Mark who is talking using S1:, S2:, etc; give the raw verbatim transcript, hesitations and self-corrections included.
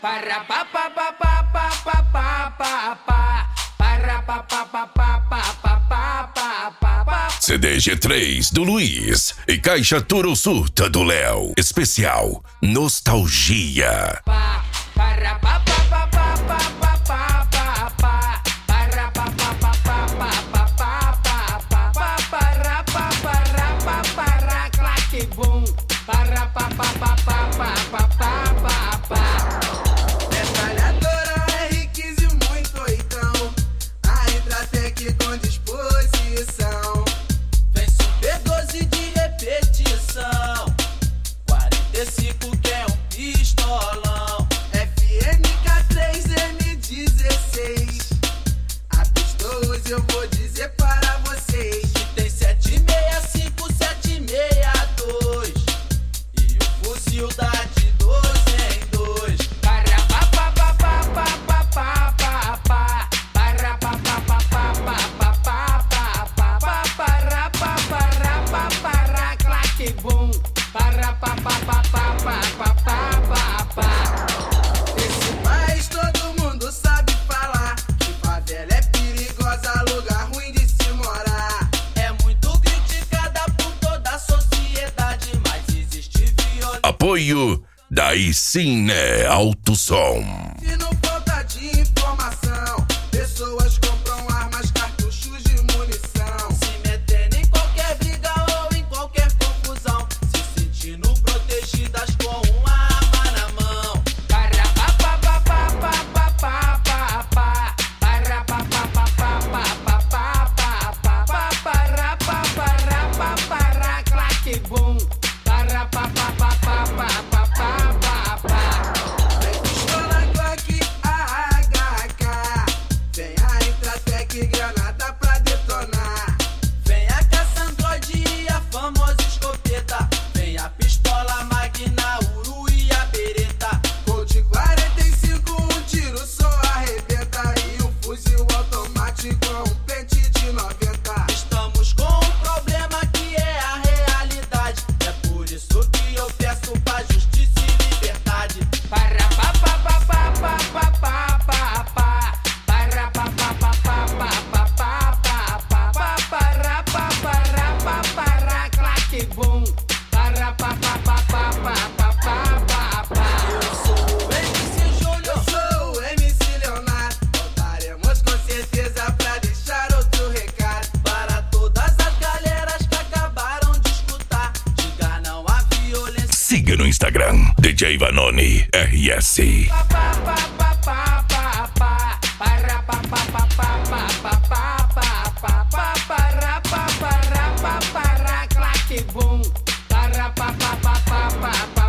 S1: Para pa pa pa pa pa pa pa pa pa. Para pa pa pa pa pa pa pa pa pa pa.
S2: C D G três do Luiz e Caixa Toro Surta do Léo. Especial Nostalgia.
S1: Pa para pa pa pa pa pa pa pa pa pa. Para pa pa pa pa pa pa pa pa pa pa. Para pa para pa para claque bum. Para pa pa pa pa pa pa pa pa pa.
S3: Metralhadora R quinze muito oitão, a Intratec com disposição.
S4: Vem Super doze de repetição, quarenta e cinco que é um pistolão.
S3: F N K três M dezesseis, a pistolas eu vou dizer para vocês.
S4: Que tem sete seis cinco, sete seis dois e o fuzil dá de doze em dois.
S1: Para pa pa pa pa pa pa pa pa pa. Para pa pa pa pa pa pa pa pa pa pa. Para pa para pa para claque bum. Para pa pa pa pa pa pa pa pa pa.
S3: Esse país todo mundo sabe falar que favela é perigosa, lugar ruim de se morar.
S4: É muito criticada por toda a sociedade, mas existe violência.
S2: Apoio Daí Sim Né Alto Som.
S3: E não falta de informação, pessoas compram armas, cartuchos de munição.
S4: Se metendo em qualquer briga ou em qualquer confusão, se sentindo protegidas com uma arma na mão.
S1: Para pa pa pa pa pa pa pa pa pa. Para pa pa pa pa pa pa pa pa pa pa. Para pa para pa para claque bum. Para pa pa pa pa pa pa pa pa pa.
S3: Vem pistola, Glock, A H K, vem a Intratec, granada pra detonar.
S4: Vem a caça Android e a famosa escopeta. Vem a pistola Magna, Uru e a bereta.
S3: Colt quarenta e cinco, um tiro só arrebenta. E um fuzil automático, um pente de noventa.
S4: Estamos com um problema que é a realidade. É por isso que eu peço pra justiça e liberdade.
S1: Para pa pa pa pa pa pa pa pa pa. Para pa pa pa pa pa pa pa pa pa pa. Para pa para pa para claque bum. Para pa pa pa pa pa pa pa pa pa.
S4: Eu sou o M C
S3: Eu
S4: Júnior.
S3: sou o M C Leonardo, voltaremos com certeza pra deixar outro recado.
S4: Para todas as galeras que acabaram de escutar, diga não à violência.
S2: Siga no Instagram D J Vanoni R S.
S1: Pa pa pa pa pa pa pa. Para pa pa pa pa pa pa pa pa pa pa. Para pa para pa para claque bum. Para pa pa pa pa pa pa.